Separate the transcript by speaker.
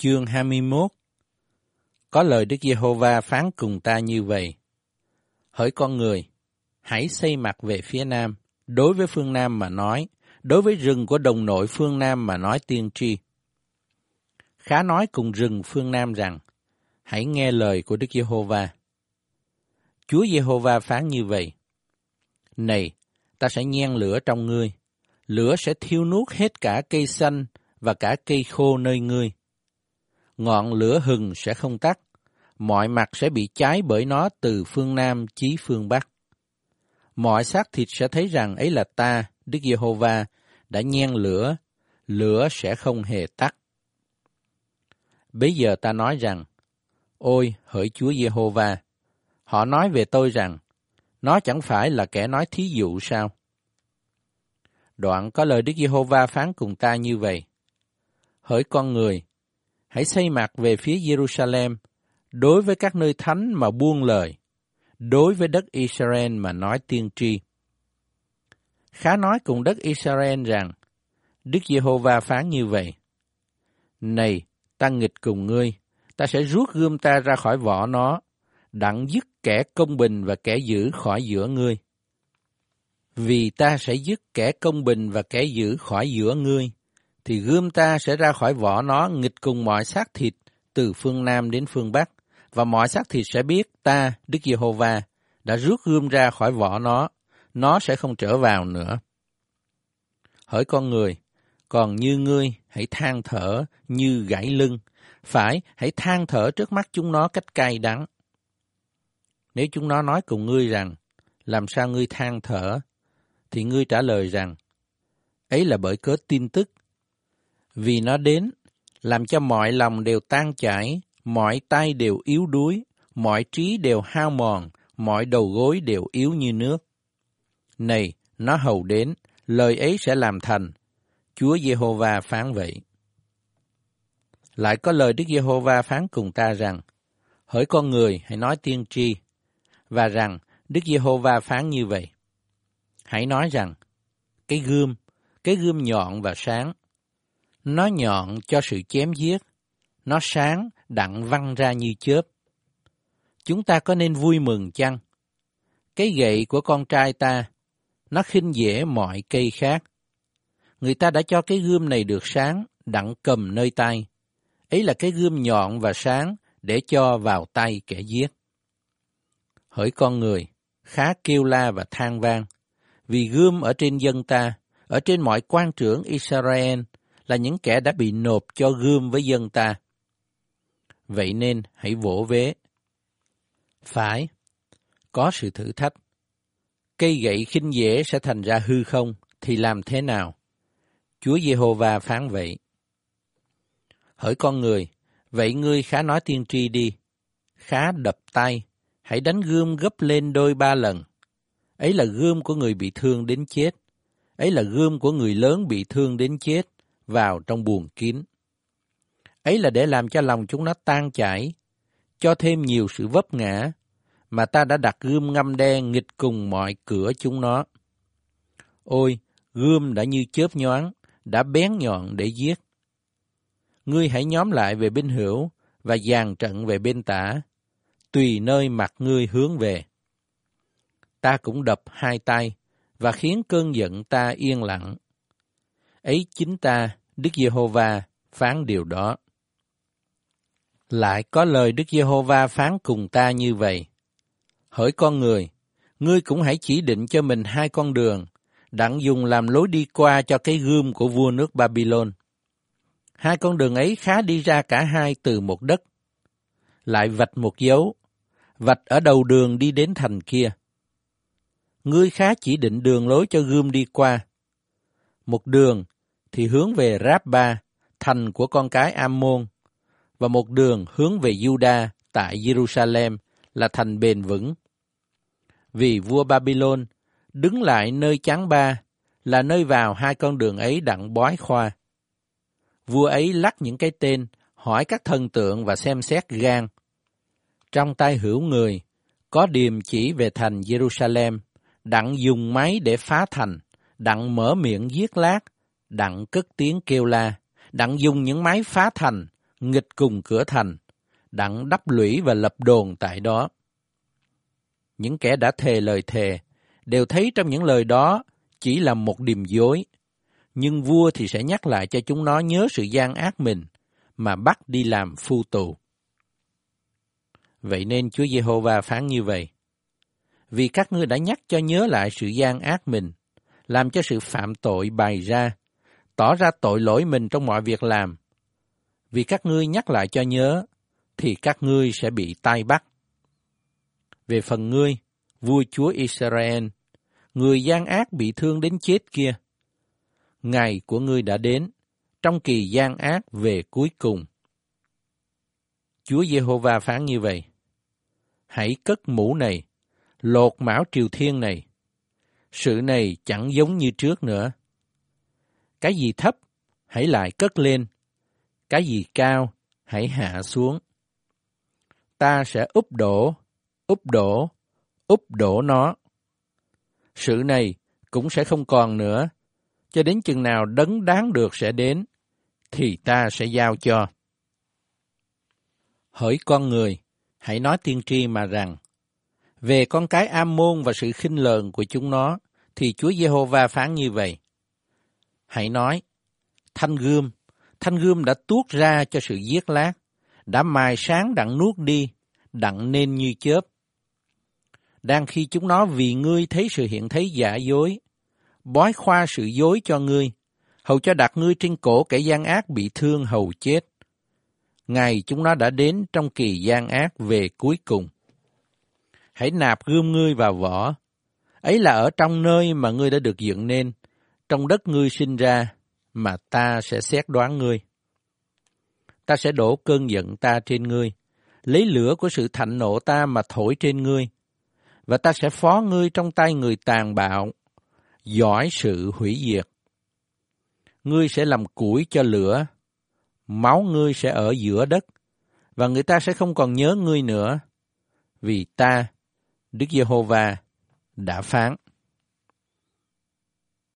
Speaker 1: chương 21. Có lời Đức Giê-hô-va phán cùng ta như vậy: Hỡi con người, hãy xây mặt về phía nam, đối với phương nam mà nói, đối với rừng của đồng nội phương nam mà nói tiên tri. Khá nói cùng rừng phương nam rằng: Hãy nghe lời của Đức Giê-hô-va. Chúa Giê-hô-va phán như vậy: Này, ta sẽ nhen lửa trong ngươi, lửa sẽ thiêu nuốt hết cả cây xanh và cả cây khô nơi ngươi. Ngọn lửa hừng sẽ không tắt, mọi mặt sẽ bị cháy bởi nó từ phương Nam chí phương Bắc. Mọi xác thịt sẽ thấy rằng ấy là ta, Đức Giê-hô-va, đã nhen lửa, lửa sẽ không hề tắt. Bấy giờ ta nói rằng: Ôi, hỡi Chúa Giê-hô-va, họ nói về tôi rằng, nó chẳng phải là kẻ nói thí dụ sao? Đoạn có lời Đức Giê-hô-va phán cùng ta như vậy: Hỡi con người, hãy xây mặt về phía Giê-ru-sa-lem, đối với các nơi thánh mà buông lời, đối với đất Israel mà nói tiên tri. Khá nói cùng đất Israel rằng: Đức Giê-hô-va phán như vậy: Này, ta nghịch cùng ngươi, ta sẽ rút gươm ta ra khỏi vỏ nó, đặng dứt kẻ công bình và kẻ dữ khỏi giữa ngươi. Vì ta sẽ dứt kẻ công bình và kẻ dữ khỏi giữa ngươi, thì gươm ta sẽ ra khỏi vỏ nó nghịch cùng mọi xác thịt từ phương Nam đến phương Bắc, và mọi xác thịt sẽ biết ta, Đức Giê-hô-va, đã rút gươm ra khỏi vỏ nó sẽ không trở vào nữa. Hỡi con người, còn như ngươi, hãy than thở như gãy lưng, phải, hãy than thở trước mắt chúng nó cách cay đắng. Nếu chúng nó nói cùng ngươi rằng, làm sao ngươi than thở, thì ngươi trả lời rằng, ấy là bởi cớ tin tức. Vì nó đến, làm cho mọi lòng đều tan chảy, mọi tay đều yếu đuối, mọi trí đều hao mòn, mọi đầu gối đều yếu như nước. Này, nó hầu đến, lời ấy sẽ làm thành. Chúa Giê-hô-va phán vậy. Lại có lời Đức Giê-hô-va phán cùng ta rằng: Hỡi con người, hãy nói tiên tri, và rằng Đức Giê-hô-va phán như vậy. Hãy nói rằng, cái gươm nhọn và sáng, nó nhọn cho sự chém giết, nó sáng đặng văng ra như chớp. Chúng ta có nên vui mừng chăng? Cái gậy của con trai ta, nó khinh dễ mọi cây khác. Người ta đã cho cái gươm này được sáng, đặng cầm nơi tay. Ấy là cái gươm nhọn và sáng để cho vào tay kẻ giết. Hỡi con người, khá kêu la và than vang, vì gươm ở trên dân ta, ở trên mọi quan trưởng Israel, là những kẻ đã bị nộp cho gươm với dân ta. Vậy nên hãy vỗ vế. Phải, có sự thử thách. Cây gậy khinh dễ sẽ thành ra hư không, thì làm thế nào? Chúa Giê-hô-va phán vậy. Hỡi con người, vậy ngươi khá nói tiên tri đi. Khá đập tay, hãy đánh gươm gấp lên đôi 3 lần. Ấy là gươm của người bị thương đến chết. Ấy là gươm của người lớn bị thương đến chết, vào trong buồng kín. Ấy là để làm cho lòng chúng nó tan chảy, cho thêm nhiều sự vấp ngã, mà ta đã đặt gươm ngăm đen nghịch cùng mọi cửa chúng nó. Ôi, gươm đã như chớp nhoáng, đã bén nhọn để giết. Ngươi hãy nhóm lại về bên hữu và dàn trận về bên tả, tùy nơi mặt ngươi hướng về. Ta cũng đập 2 tay và khiến cơn giận ta yên lặng. Ấy chính ta, Đức Giê-hô-va, phán điều đó. Lại có lời Đức Giê-hô-va phán cùng ta như vậy. Hỡi con người, ngươi cũng hãy chỉ định cho mình 2 con đường, đặng dùng làm lối đi qua cho cái gươm của vua nước Babylon. 2 con đường ấy khá đi ra cả hai từ một đất. Lại vạch một dấu, vạch ở đầu đường đi đến thành kia. Ngươi khá chỉ định đường lối cho gươm đi qua. Một đường thì hướng về Ráp-ba, thành của con cái Am-môn, và một đường hướng về Giu-đa tại Giê-ru-sa-lem là thành bền vững. Vì vua Babylon đứng lại nơi Chán Ba là nơi vào 2 con đường ấy đặng bói khoa. Vua ấy lắc những cái tên, hỏi các thần tượng và xem xét gan. Trong tay hữu người có điềm chỉ về thành Giê-ru-sa-lem, đặng dùng máy để phá thành, đặng mở miệng giết lát, đặng cất tiếng kêu la, đặng dùng những máy phá thành, nghịch cùng cửa thành, đặng đắp lũy và lập đồn tại đó. Những kẻ đã thề lời thề đều thấy trong những lời đó chỉ là một điềm dối, nhưng vua thì sẽ nhắc lại cho chúng nó nhớ sự gian ác mình mà bắt đi làm phu tù. Vậy nên Chúa Giê-hô-va phán như vậy: vì các ngươi đã nhắc cho nhớ lại sự gian ác mình, làm cho sự phạm tội bày ra, tỏ ra tội lỗi mình trong mọi việc làm. Vì các ngươi nhắc lại cho nhớ, thì các ngươi sẽ bị tai bắt. Về phần ngươi, vua chúa Israel, người gian ác bị thương đến chết kia, ngày của ngươi đã đến, trong kỳ gian ác về cuối cùng. Chúa Giê-hô-va phán như vậy: hãy cất mũ này, lột mão triều thiên này. Sự này chẳng giống như trước nữa. Cái gì thấp, hãy lại cất lên. Cái gì cao, hãy hạ xuống. Ta sẽ úp đổ nó. Sự này cũng sẽ không còn nữa, cho đến chừng nào đấng đáng được sẽ đến, thì ta sẽ giao cho. Hỡi con người, hãy nói tiên tri mà rằng, về con cái Am-môn và sự khinh lờn của chúng nó, thì Chúa Giê-hô-va phán như vậy: hãy nói, thanh gươm đã tuốt ra cho sự giết lát, đã mài sáng đặng nuốt đi, đặng nên như chớp. Đang khi chúng nó vì ngươi thấy sự hiện thấy giả dối, bói khoa sự dối cho ngươi, hầu cho đặt ngươi trên cổ kẻ gian ác bị thương hầu chết. Ngày chúng nó đã đến trong kỳ gian ác về cuối cùng. Hãy nạp gươm ngươi vào vỏ, ấy là ở trong nơi mà ngươi đã được dựng nên, trong đất ngươi sinh ra, mà ta sẽ xét đoán ngươi. Ta sẽ đổ cơn giận ta trên ngươi, lấy lửa của sự thạnh nộ ta mà thổi trên ngươi, và ta sẽ phó ngươi trong tay người tàn bạo, giỏi sự hủy diệt. Ngươi sẽ làm củi cho lửa, máu ngươi sẽ ở giữa đất, và người ta sẽ không còn nhớ ngươi nữa, vì ta, Đức Giê-hô-va, đã phán.